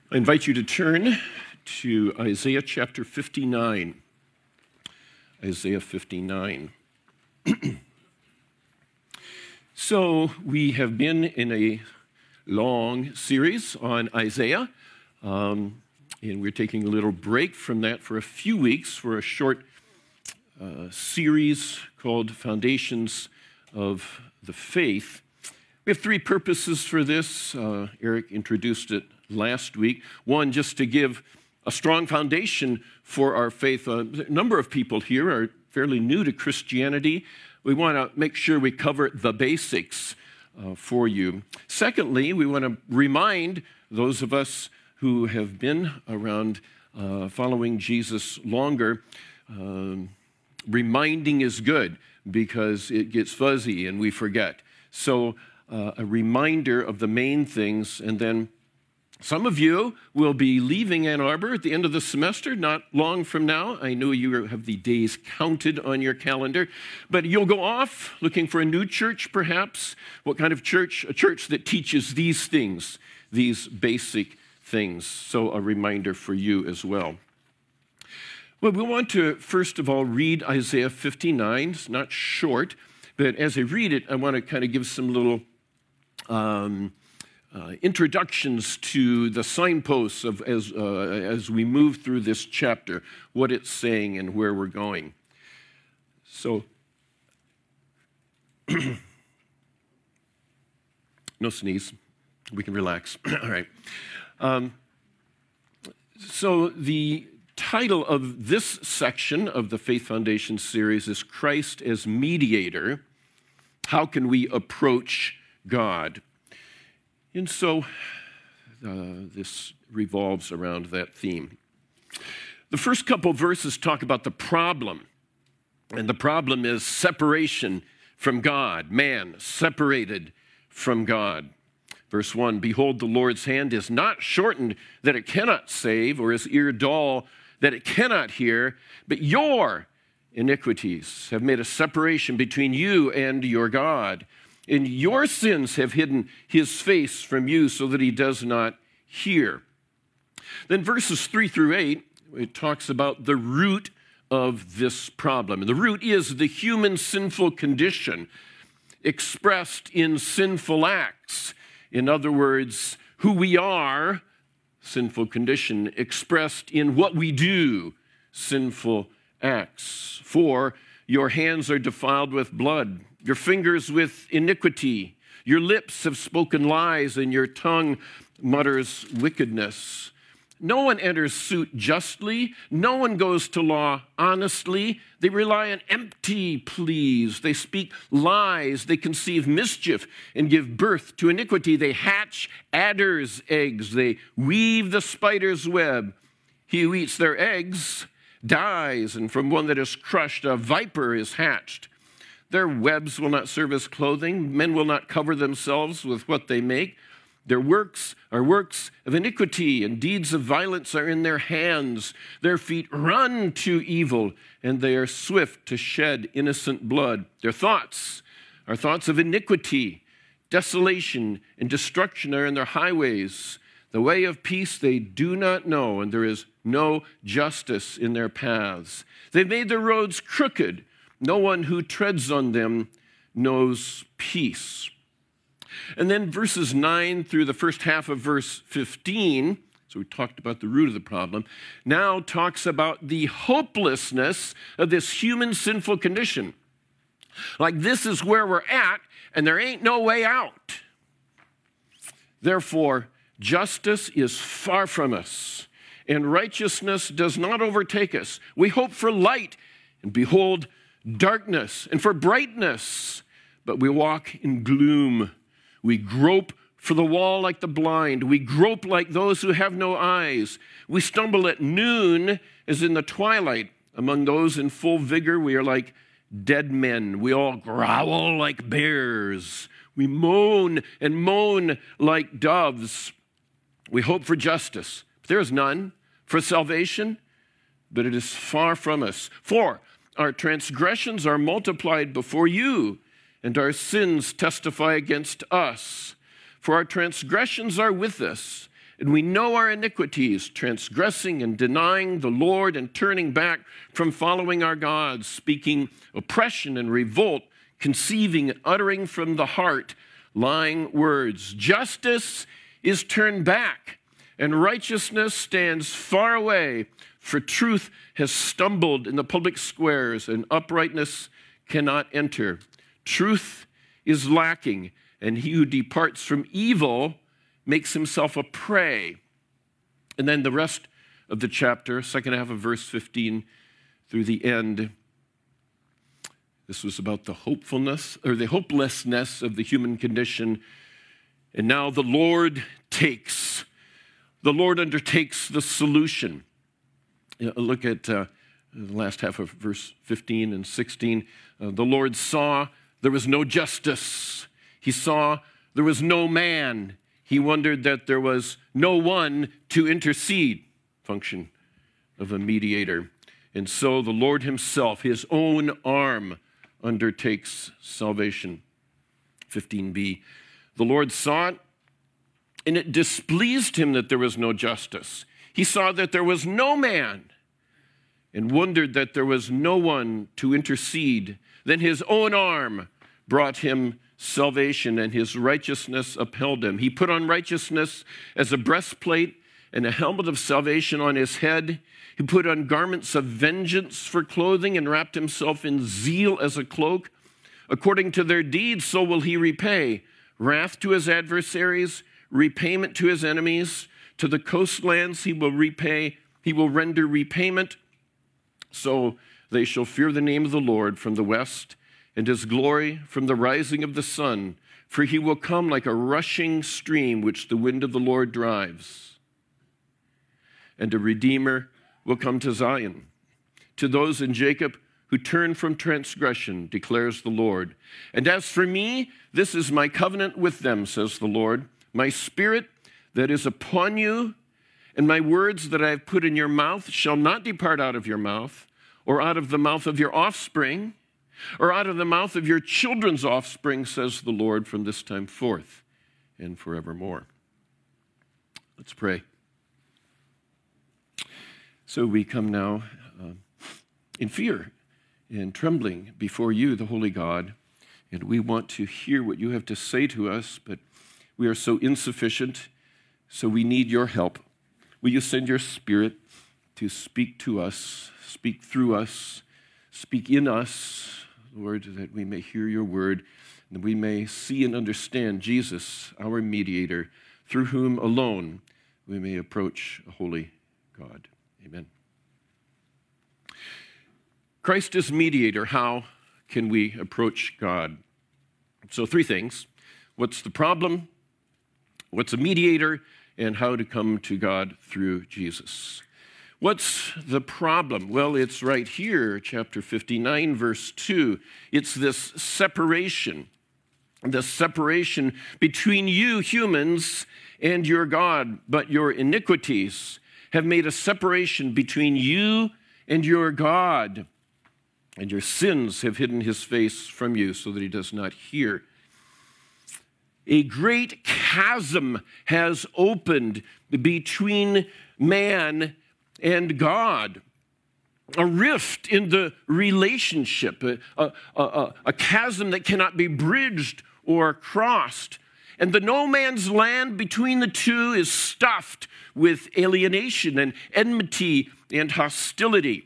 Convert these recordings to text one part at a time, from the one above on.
I invite you to turn to Isaiah chapter 59. Isaiah 59. So we have been in a long series on Isaiah, and we're taking a little break from that for a few weeks for a short series called Foundations of the Faith. We have three purposes for this. Eric introduced it last week. One, just to give a strong foundation for our faith. A number of people here are fairly new to Christianity. We want to make sure we cover the basics for you. Secondly, we want to remind those of us who have been around following Jesus longer, reminding is good because it gets fuzzy and we forget. So a reminder of the main things, and then some of you will be leaving Ann Arbor at the end of the semester, not long from now. I know you have the days counted on your calendar, but you'll go off looking for a new church, perhaps. What kind of church? A church that teaches these things, these basic things. So a reminder for you as well. Well, we want to, first of all, read Isaiah 59. It's not short, but as I read it, I want to kind of give some little introductions to the signposts of as we move through this chapter, what it's saying and where we're going. So, no sneeze. We can relax. All right. So the title of this section of the Faith Foundation series is Christ as Mediator. How can we approach God? And so this revolves around that theme. The first couple verses talk about the problem, and the problem is separation from God, man separated from God. Verse 1, behold, the Lord's hand is not shortened that it cannot save, or his ear dull that it cannot hear, but your iniquities have made a separation between you and your God. And your sins have hidden his face from you so that he does not hear. Then verses 3 through 8, it talks about the root of this problem. And the root is the human sinful condition expressed in sinful acts. In other words, who we are, sinful condition, expressed in what we do, sinful acts. For your hands are defiled with blood, your fingers with iniquity. Your lips have spoken lies, and your tongue mutters wickedness. No one enters suit justly. No one goes to law honestly. They rely on empty pleas. They speak lies. They conceive mischief and give birth to iniquity. They hatch adder's eggs. They weave the spider's web. He who eats their eggs dies, and from one that is crushed, a viper is hatched. Their webs will not serve as clothing. Men will not cover themselves with what they make. Their works are works of iniquity, and deeds of violence are in their hands. Their feet run to evil, and they are swift to shed innocent blood. Their thoughts are thoughts of iniquity. Desolation and destruction are in their highways. The way of peace they do not know, and there is no justice in their paths. They've made their roads crooked. No one who treads on them knows peace. And then verses 9 through the first half of verse 15, so we talked about the root of the problem, now talks about the hopelessness of this human sinful condition. Like this is where we're at, and there ain't no way out. Therefore, justice is far from us, and righteousness does not overtake us. We hope for light, and behold, darkness, and for brightness, but we walk in gloom. We grope for the wall like the blind. We grope like those who have no eyes. We stumble at noon as in the twilight. Among those in full vigor, we are like dead men. We all growl like bears. We moan and moan like doves. We hope for justice, but there is none. For salvation, but it is far from us. For our transgressions are multiplied before you, and our sins testify against us. For our transgressions are with us, and we know our iniquities, transgressing and denying the Lord and turning back from following our gods, speaking oppression and revolt, conceiving and uttering from the heart lying words. Justice is turned back, and righteousness stands far away, for truth has stumbled in the public squares, and uprightness cannot enter. Truth is lacking, and he who departs from evil makes himself a prey. And then the rest of the chapter, second half of verse 15 through the end, this was about the hopefulness or the hopelessness of the human condition. And now the Lord undertakes the solution. Look at the last half of verse 15 and 16. The Lord saw there was no justice. He saw there was no man. He wondered that there was no one to intercede, function of a mediator. And so the Lord himself, his own arm, undertakes salvation. 15b, the Lord saw it, and it displeased him that there was no justice. He saw that there was no man and wondered that there was no one to intercede. Then his own arm brought him salvation, and his righteousness upheld him. He put on righteousness as a breastplate and a helmet of salvation on his head. He put on garments of vengeance for clothing and wrapped himself in zeal as a cloak. According to their deeds, so will he repay. Wrath to his adversaries, repayment to his enemies. To the coastlands he will repay. He will render repayment. So they shall fear the name of the Lord from the west, and his glory from the rising of the sun. For he will come like a rushing stream which the wind of the Lord drives. And a Redeemer will come to Zion. To those in Jacob who turn from transgression, declares the Lord. And as for me, this is my covenant with them, says the Lord. My spirit that is upon you, and my words that I have put in your mouth shall not depart out of your mouth, or out of the mouth of your offspring, or out of the mouth of your children's offspring, says the Lord, from this time forth and forevermore. Let's pray. So we come now in fear and trembling before you, the Holy God, and we want to hear what you have to say to us, but we are so insufficient, so we need your help. Will you send your Spirit to speak to us, speak through us, speak in us, Lord, that we may hear your word, and we may see and understand Jesus, our mediator, through whom alone we may approach a holy God. Amen. Christ is mediator. How can we approach God? So 3 things. What's the problem? What's a mediator? And how to come to God through Jesus. What's the problem? Well, it's right here, chapter 59, verse 2. It's this separation between you humans and your God. But your iniquities have made a separation between you and your God. And your sins have hidden his face from you so that he does not hear. A great chasm has opened between man and God. A rift in the relationship, a chasm that cannot be bridged or crossed. And the no man's land between the two is stuffed with alienation and enmity and hostility.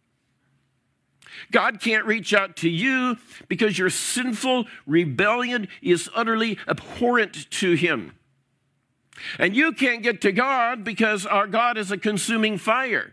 God can't reach out to you because your sinful rebellion is utterly abhorrent to him. And you can't get to God because our God is a consuming fire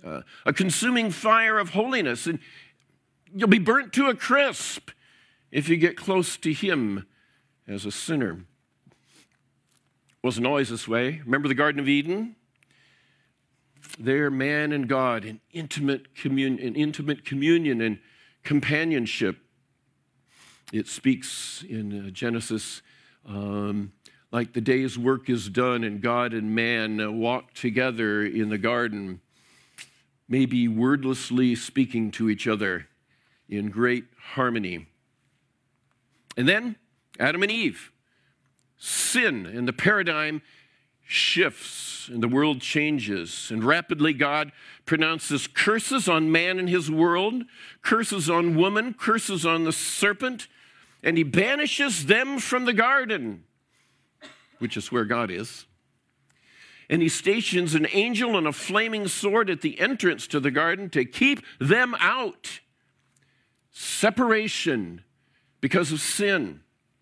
of holiness. And you'll be burnt to a crisp if you get close to him as a sinner. Wasn't always this way. Remember the Garden of Eden? There, man and God in intimate communion and companionship. It speaks in Genesis like the day's work is done and God and man walk together in the garden, maybe wordlessly speaking to each other in great harmony. And then Adam and Eve, sin, and the paradigm shifts and the world changes, and rapidly God pronounces curses on man and his world, curses on woman, curses on the serpent, and he banishes them from the garden, which is where God is. And he stations an angel and a flaming sword at the entrance to the garden to keep them out. Separation because of sin.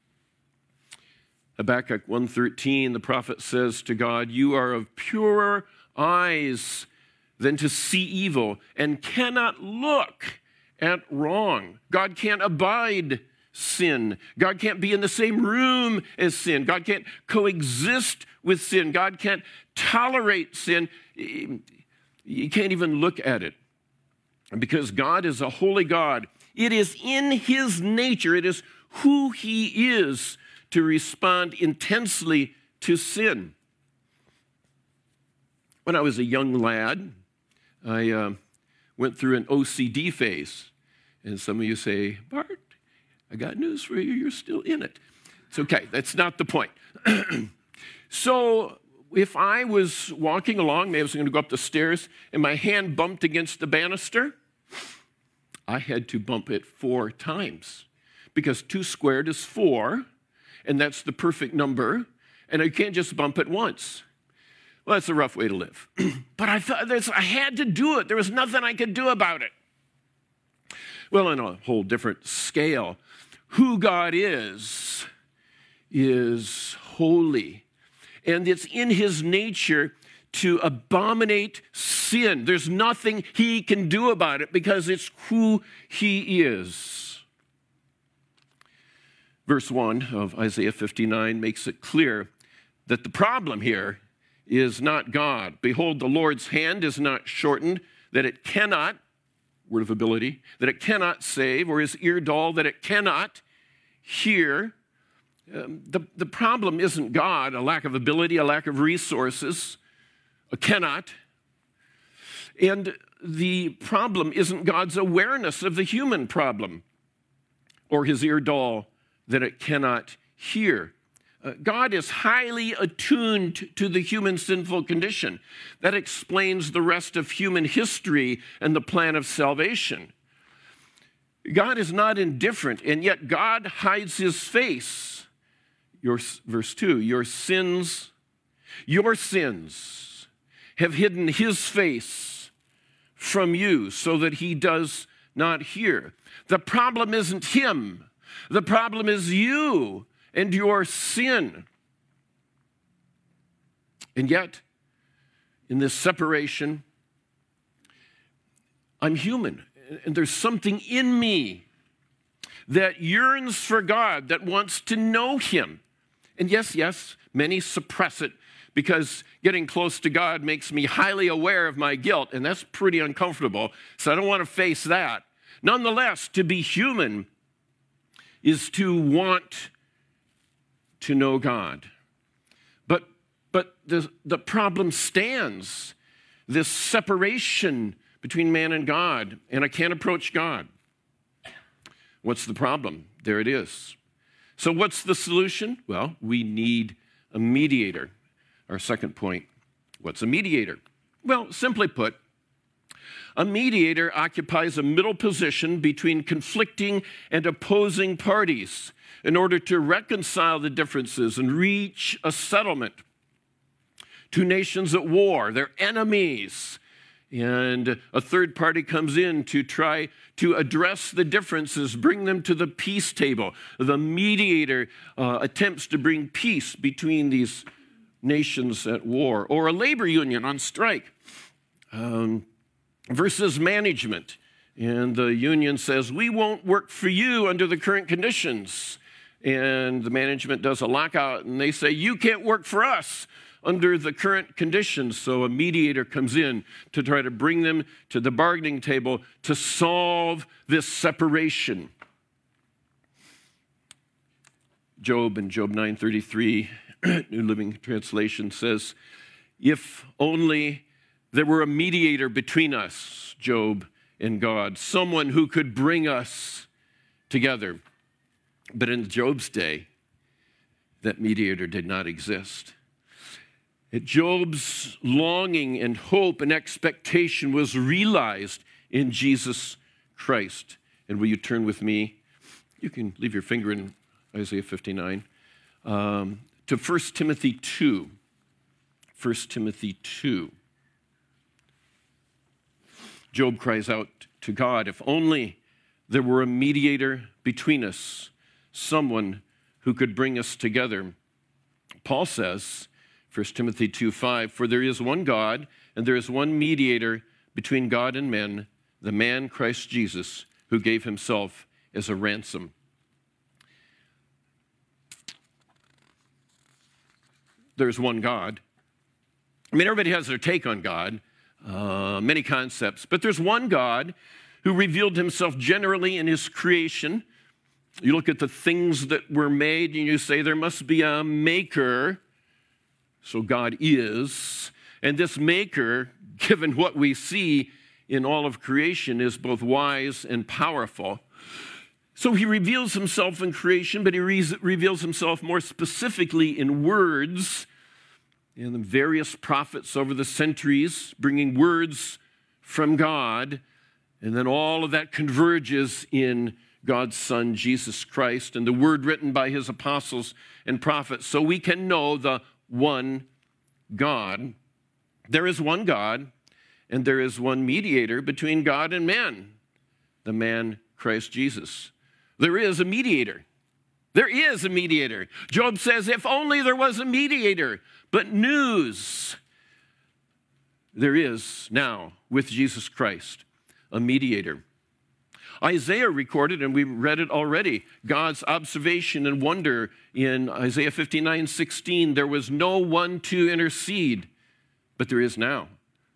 Habakkuk 1:13, the prophet says to God, "You are of purer eyes than to see evil, and cannot look at wrong." God can't abide sin. God can't be in the same room as sin. God can't coexist with sin. God can't tolerate sin. You can't even look at it. And because God is a holy God, it is in his nature, it is who he is, to respond intensely to sin. When I was a young lad, I went through an OCD phase. And some of you say, "Bart, I got news for you, you're still in it." It's okay, that's not the point. So if I was walking along, maybe I was going to go up the stairs, and my hand bumped against the banister, I had to bump it 4 times. Because 2 squared is 4, and that's the perfect number, and I can't just bump it once. Well, that's a rough way to live. But I thought I had to do it. There was nothing I could do about it. Well, on a whole different scale, who God is holy. And it's in his nature to abominate sin. There's nothing he can do about it because it's who he is. Verse 1 of Isaiah 59 makes it clear that the problem here is not God. "Behold, the Lord's hand is not shortened, that it cannot," word of ability, "that it cannot save, or his ear dull, that it cannot hear." The problem isn't God, a lack of ability, a lack of resources, a cannot. And the problem isn't God's awareness of the human problem, or his ear dull, that it cannot hear. God is highly attuned to the human sinful condition. That explains the rest of human history and the plan of salvation. God is not indifferent, and yet God hides his face. Verse 2, your sins have hidden his face from you so that he does not hear. The problem isn't him. The problem is you and your sin. And yet, in this separation, I'm human, and there's something in me that yearns for God, that wants to know him. And yes, many suppress it because getting close to God makes me highly aware of my guilt, and that's pretty uncomfortable, so I don't want to face that. Nonetheless, to be human is to want to know God. But the problem stands, this separation between man and God, and I can't approach God. What's the problem? There it is. So what's the solution? Well, we need a mediator. Our second point, what's a mediator? Well, simply put, a mediator occupies a middle position between conflicting and opposing parties in order to reconcile the differences and reach a settlement. 2 nations at war, they're enemies, and a third party comes in to try to address the differences, bring them to the peace table. The mediator attempts to bring peace between these nations at war. Or a labor union on strike versus management. And the union says, we won't work for you under the current conditions. And the management does a lockout, and they say, you can't work for us under the current conditions. So a mediator comes in to try to bring them to the bargaining table to solve this separation. Job in Job 9:33, New Living Translation says, if only there were a mediator between us, Job and God, someone who could bring us together. But in Job's day, that mediator did not exist. Job's longing and hope and expectation was realized in Jesus Christ. And will you turn with me? You can leave your finger in Isaiah 59. To 1 Timothy 2. 1 Timothy 2. Job cries out to God, if only there were a mediator between us, someone who could bring us together. Paul says, 1 Timothy 2:5, for there is one God, and there is one mediator between God and men, the man Christ Jesus, who gave himself as a ransom. There's one God. I mean, everybody has their take on God, many concepts, but there's one God who revealed himself generally in his creation. You look at the things that were made and you say there must be a maker. So God is. And this maker, given what we see in all of creation, is both wise and powerful. So he reveals himself in creation, but he reveals himself more specifically in words. And the various prophets over the centuries bringing words from God. And then all of that converges in God's Son, Jesus Christ, and the word written by his apostles and prophets. So we can know the one God. There is one God, and there is one mediator between God and men, the man Christ Jesus. There is a mediator. There is a mediator. Job says, if only there was a mediator. But news, there is now with Jesus Christ a mediator. Isaiah recorded, and we read it already, God's observation and wonder in Isaiah 59:16. There was no one to intercede, but there is now.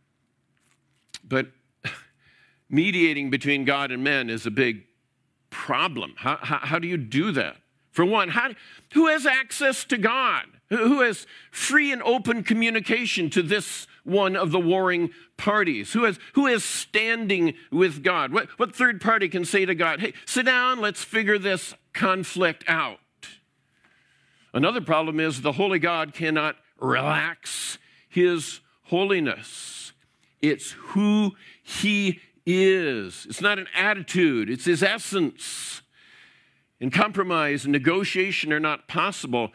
But mediating between God and men is a big problem. How do you do that? For one, who has access to God? Who has free and open communication to this one of the warring parties? Who is standing with God? What third party can say to God, hey, sit down, let's figure this conflict out? Another problem is the holy God cannot relax his holiness. It's who he is. It's not an attitude, it's his essence. And compromise and negotiation are not possible.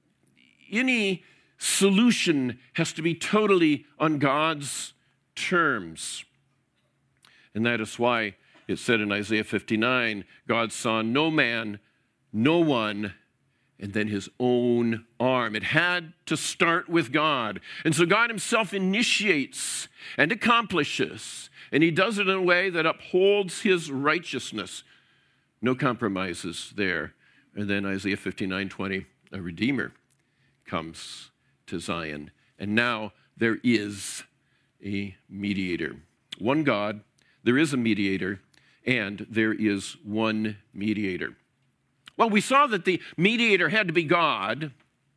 Any solution has to be totally on God's terms. And that is why it said in Isaiah 59, God saw no man, no one, and then his own arm. It had to start with God. And so God himself initiates and accomplishes, and he does it in a way that upholds his righteousness. No compromises there. And then Isaiah 59:20, a redeemer comes to Zion. And now there is a mediator. One God, there is a mediator, and there is one mediator. Well, we saw that the mediator had to be God,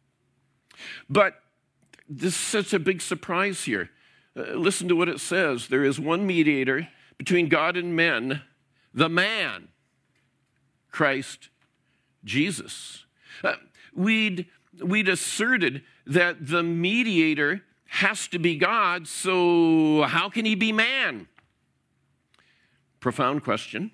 but this is such a big surprise here. Listen to what it says. There is one mediator between God and men, the man, Christ Jesus. We'd asserted that the mediator has to be God, so how can he be man? Profound question.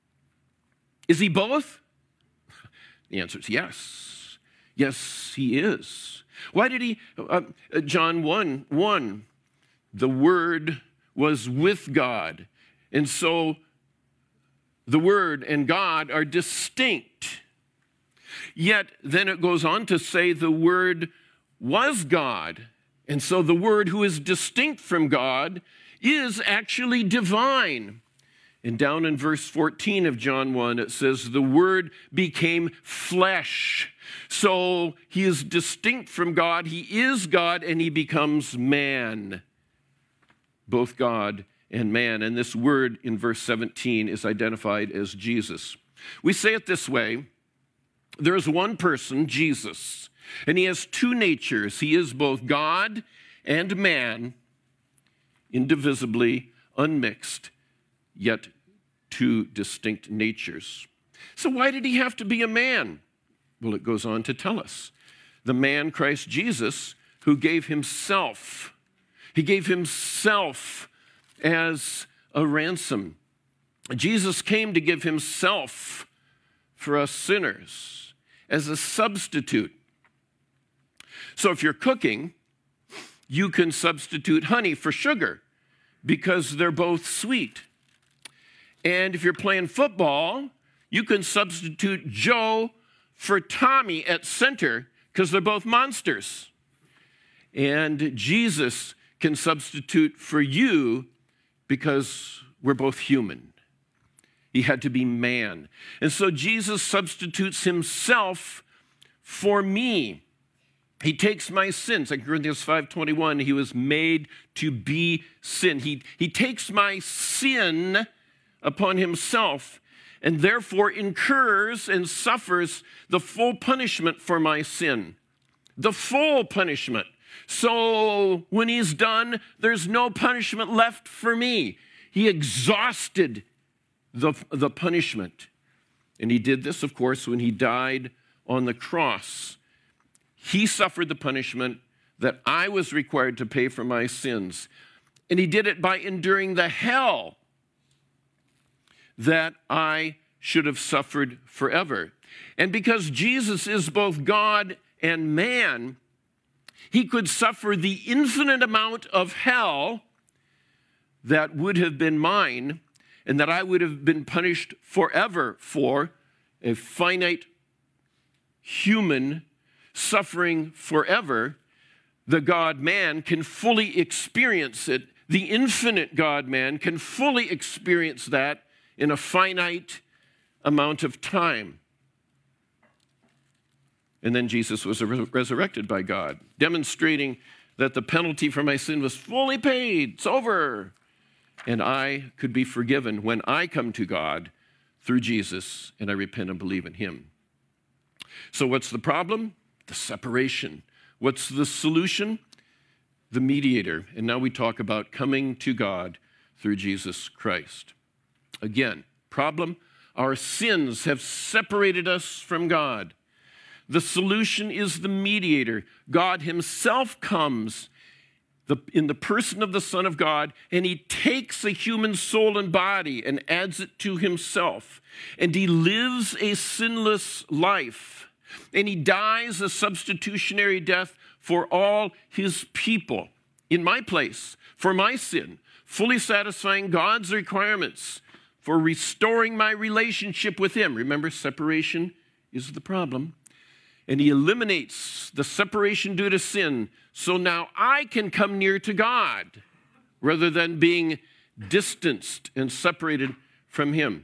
Is he both? The answer is yes. Yes, he is. Why did he? John 1:1, the Word was with God. And so the Word and God are distinct. Yet then it goes on to say the Word was God. And so the Word who is distinct from God is actually divine. And down in verse 14 of John 1, it says, the Word became flesh. So he is distinct from God, he is God, and he becomes man. Both God and man. And this word in verse 17 is identified as Jesus. We say it this way, there is one person, Jesus, and he has two natures. He is both God and man, indivisibly, unmixed, yet two distinct natures. So why did he have to be a man? Well, it goes on to tell us. The man, Christ Jesus, who gave himself. He gave himself as a ransom. Jesus came to give himself for us sinners as a substitute. So if you're cooking, you can substitute honey for sugar because they're both sweet. And if you're playing football, you can substitute Joe for Tommy at center because they're both monsters. And Jesus can substitute for you because we're both human. He had to be man. And so Jesus substitutes himself for me. He takes my sins. Like Corinthians 5:21, he was made to be sin. He takes my sin upon himself and therefore incurs and suffers the full punishment for my sin. The full punishment. So when he's done, there's no punishment left for me. He exhausted the punishment. And he did this, of course, when he died on the cross. He suffered the punishment that I was required to pay for my sins. And he did it by enduring the hell that I should have suffered forever. And because Jesus is both God and man, he could suffer the infinite amount of hell that would have been mine and that I would have been punished forever for, a finite human suffering forever. The God-man can fully experience it. The infinite God-man can fully experience that in a finite amount of time. And then Jesus was resurrected by God, demonstrating that the penalty for my sin was fully paid. It's over. And I could be forgiven when I come to God through Jesus and I repent and believe in him. So what's the problem? The separation. What's the solution? The mediator. And now we talk about coming to God through Jesus Christ. Again, problem, our sins have separated us from God. The solution is the mediator. God himself comes in the person of the Son of God, and he takes a human soul and body and adds it to himself. And he lives a sinless life. And he dies a substitutionary death for all his people in my place, for my sin, fully satisfying God's requirements for restoring my relationship with him. Remember, separation is the problem. And he eliminates the separation due to sin, so now I can come near to God rather than being distanced and separated from him.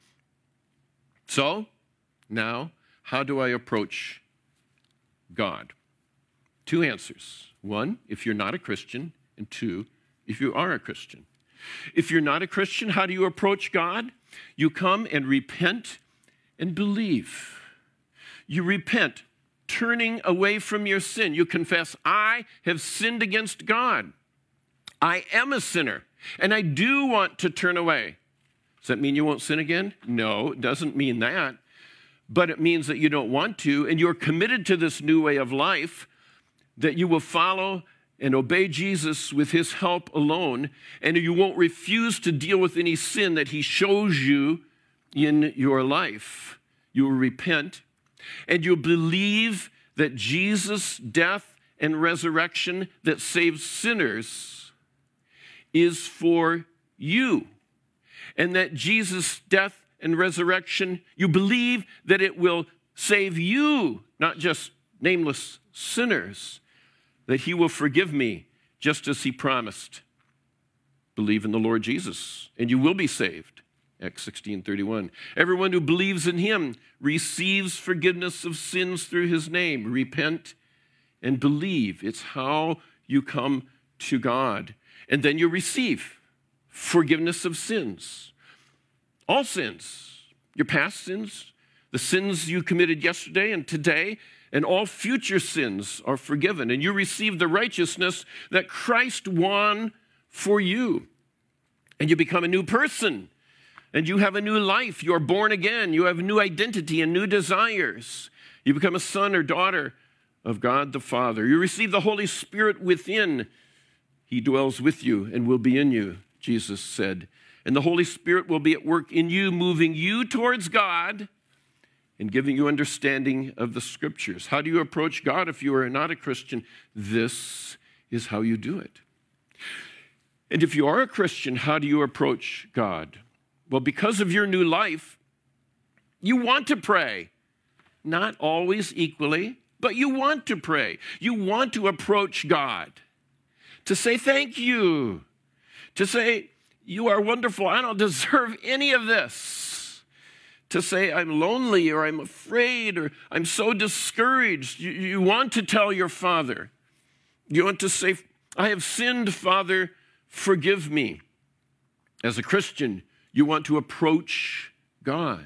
So, now, how do I approach God? Two answers. One, if you're not a Christian, and two, if you are a Christian. If you're not a Christian, how do you approach God? You come and repent and believe. You repent, turning away from your sin. You confess, I have sinned against God. I am a sinner, and I do want to turn away. Does that mean you won't sin again? No, it doesn't mean that. But it means that you don't want to, and you're committed to this new way of life, that you will follow and obey Jesus with his help alone, and you won't refuse to deal with any sin that he shows you in your life. You will repent, and you'll believe that Jesus' death and resurrection that saves sinners is for you, and that Jesus' death and resurrection, you believe that it will save you, not just nameless sinners, that he will forgive me just as he promised. Believe in the Lord Jesus, and you will be saved. Acts 16:31. Everyone who believes in him receives forgiveness of sins through his name. Repent and believe. It's how you come to God. And then you receive forgiveness of sins. All sins. Your past sins, the sins you committed yesterday and today, and all future sins are forgiven. And you receive the righteousness that Christ won for you. And you become a new person. And you have a new life. You are born again. You have a new identity and new desires. You become a son or daughter of God the Father. You receive the Holy Spirit within. He dwells with you and will be in you, Jesus said. And the Holy Spirit will be at work in you, moving you towards God and giving you understanding of the Scriptures. How do you approach God if you are not a Christian? This is how you do it. And if you are a Christian, how do you approach God? Well, because of your new life, you want to pray. Not always equally, but you want to pray. You want to approach God, to say thank you, to say you are wonderful, I don't deserve any of this, to say I'm lonely or I'm afraid or I'm so discouraged. You want to tell your Father. You want to say, I have sinned, Father, forgive me. As a Christian, you want to approach God.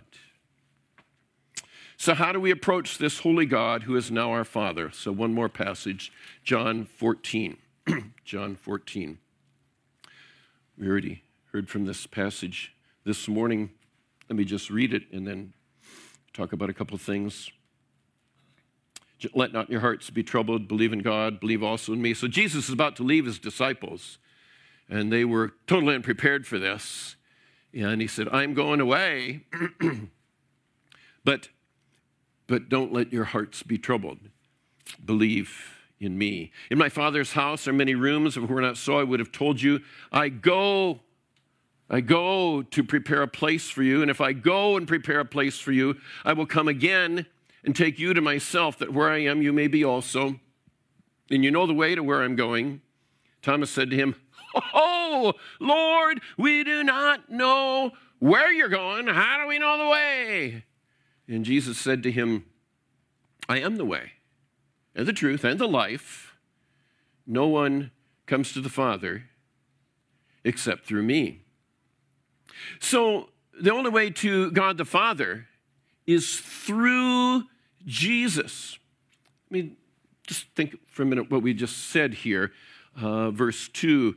So how do we approach this holy God who is now our Father? So one more passage, John 14. John 14. We already heard from this passage this morning. Let me just read it and then talk about a couple of things. Let not your hearts be troubled. Believe in God. Believe also in me. So Jesus is about to leave his disciples, and they were totally unprepared for this. And he said, I'm going away, but don't let your hearts be troubled. Believe in me. In my Father's house are many rooms. If it were not so, I would have told you. I go to prepare a place for you. And if I go and prepare a place for you, I will come again and take you to myself, that where I am, you may be also. And you know the way to where I'm going. Thomas said to him, Oh, Lord, we do not know where you're going. How do we know the way? And Jesus said to him, I am the way and the truth and the life. No one comes to the Father except through me. So the only way to God the Father is through Jesus. I mean, just think for a minute what we just said here. Verse 2,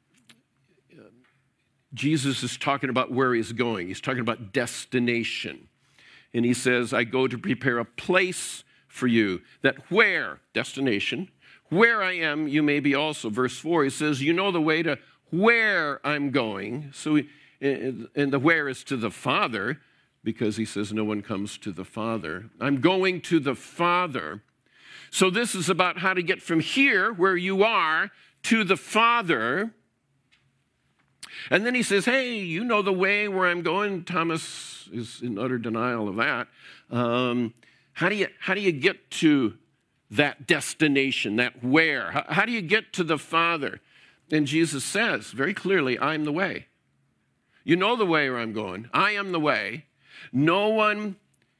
Jesus is talking about where he's going. He's talking about destination. And he says, I go to prepare a place for you, that where, destination, where I am, you may be also. Verse 4, he says, you know the way to where I'm going. So, and the where is to the Father, because he says no one comes to the Father. I'm going to the Father. So this is about how to get from here, where you are, to the Father. And then he says, hey, you know the way where I'm going. Thomas is in utter denial of that. How do you get to that destination, that where? How do you get to the Father? And Jesus says very clearly, I'm the way. You know the way where I'm going. I am the way. No one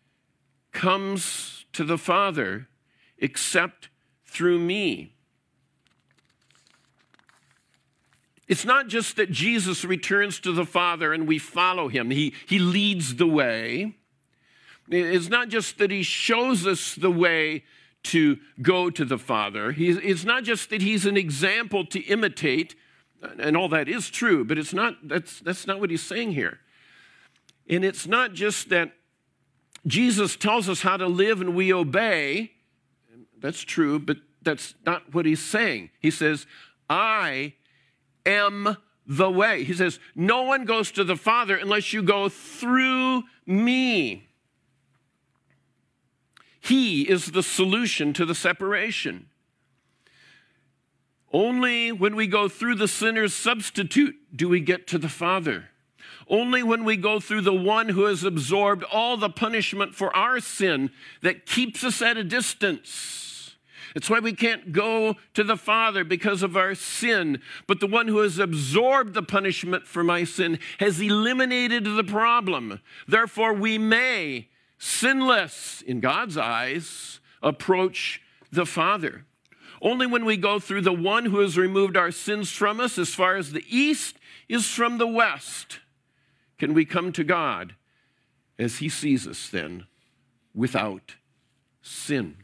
comes to the Father except through me. It's not just that Jesus returns to the Father and we follow him. He leads the way. It's not just that he shows us the way to go to the Father. It's not just that he's an example to imitate, and all that is true, but that's not what he's saying here. And it's not just that Jesus tells us how to live and we obey. That's true, but that's not what he's saying. He says, I am the way. He says, no one goes to the Father unless you go through me. He is the solution to the separation. Only when we go through the sinner's substitute do we get to the Father. Only when we go through the one who has absorbed all the punishment for our sin that keeps us at a distance. It's why we can't go to the Father because of our sin. But the one who has absorbed the punishment for my sin has eliminated the problem. Therefore, we may, sinless in God's eyes, approach the Father. Only when we go through the one who has removed our sins from us as far as the east is from the west can we come to God as he sees us then without sin.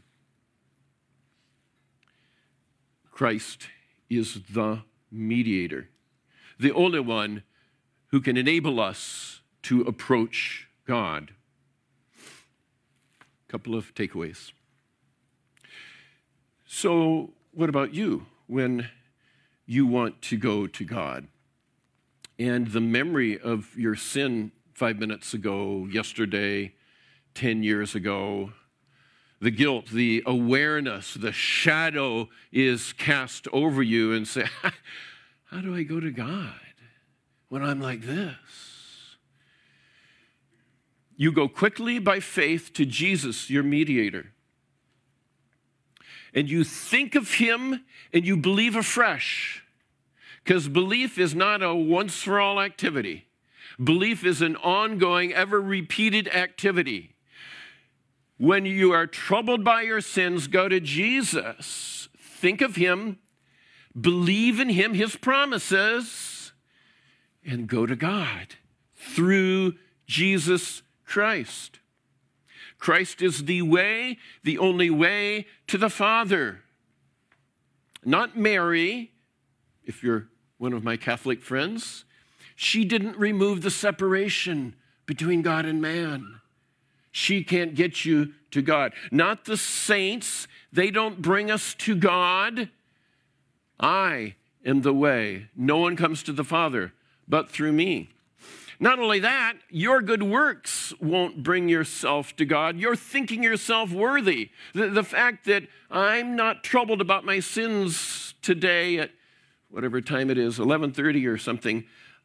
Christ is the mediator, the only one who can enable us to approach God. A couple of takeaways. So what about you when you want to go to God? And the memory of your sin 5 minutes ago, yesterday, 10 years ago, the guilt, the awareness, the shadow is cast over you and say, how do I go to God when I'm like this? You go quickly by faith to Jesus, your mediator. And you think of him and you believe afresh. Because belief is not a once-for-all activity. Belief is an ongoing, ever-repeated activity. When you are troubled by your sins, go to Jesus. Think of him, believe in him, his promises, and go to God through Jesus Christ. Christ is the way, the only way to the Father. Not Mary, if you're one of my Catholic friends. She didn't remove the separation between God and man. She can't get you to God. Not the saints. They don't bring us to God. I am the way. No one comes to the Father but through me. Not only that, your good works won't bring yourself to God. You're thinking yourself worthy. The fact that I'm not troubled about my sins today at whatever time it is, 11:30 or something,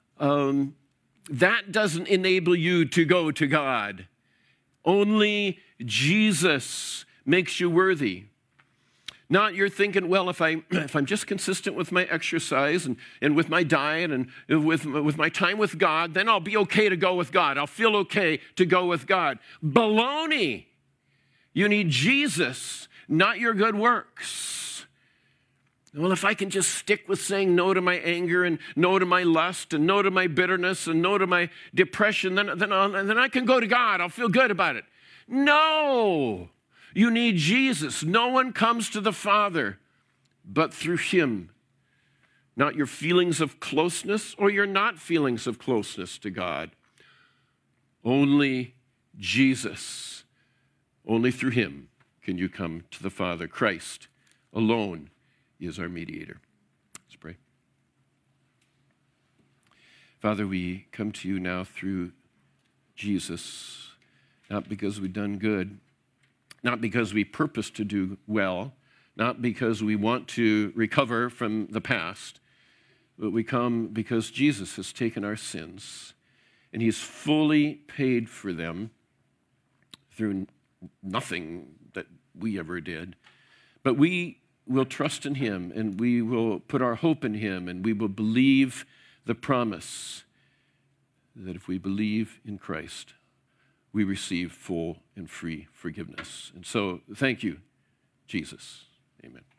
that doesn't enable you to go to God. Only Jesus makes you worthy. Not you're thinking, well, if I'm just consistent with my exercise and with my diet and with my time with God, then I'll be okay to go with God. I'll feel okay to go with God. Baloney. You need Jesus, not your good works. Well, if I can just stick with saying no to my anger and no to my lust and no to my bitterness and no to my depression, then I can go to God. I'll feel good about it. No. You need Jesus. No one comes to the Father but through him. Not your feelings of closeness or your not feelings of closeness to God. Only Jesus. Only through him can you come to the Father. Christ alone is our mediator. Let's pray. Father, we come to you now through Jesus, not because we've done good, not because we purpose to do well, not because we want to recover from the past, but we come because Jesus has taken our sins and he's fully paid for them through nothing that we ever did. But we will trust in him and we will put our hope in him and we will believe the promise that if we believe in Christ, we receive full and free forgiveness. And so, thank you, Jesus. Amen.